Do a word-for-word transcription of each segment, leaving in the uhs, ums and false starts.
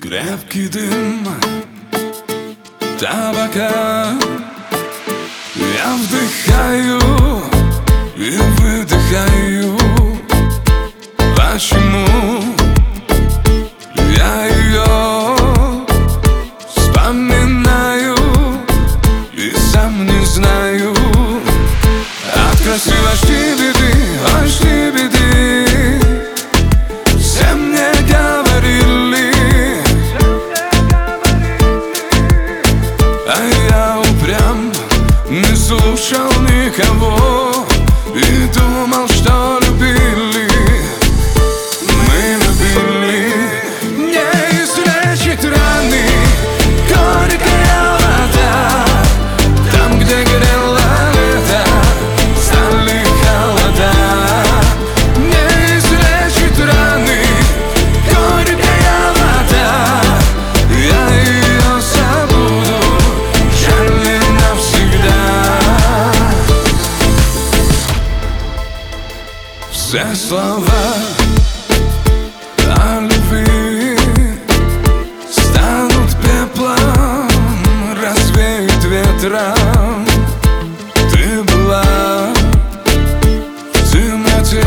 Крепкий дым табака я вдыхаю и выдыхаю. Почему я ее вспоминаю и сам не знаю? От красивой беды, ой, беды, все мне говорили, а я упрям не слушал никого и думал, что любили. Мы любили. Не излечит раны горькая вода. Там, где грело лето, стали холода. Не излечит раны горькая вода. Я ее забуду, жаль, не навсегда. Все слова о любви станут пеплом, развеют ветром. Ты была в темноте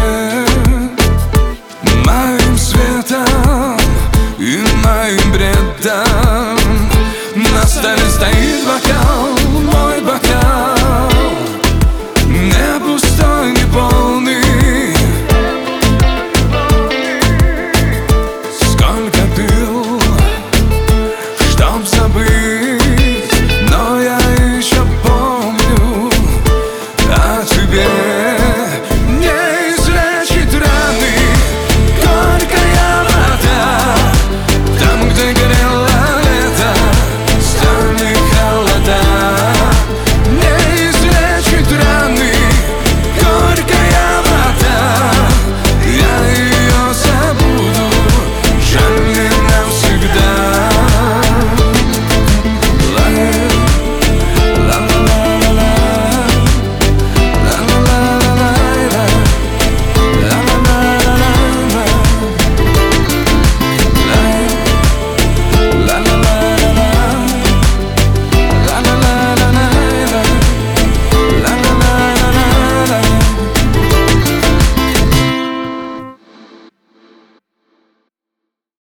моим светом и моим бредом. На столе стоит бокал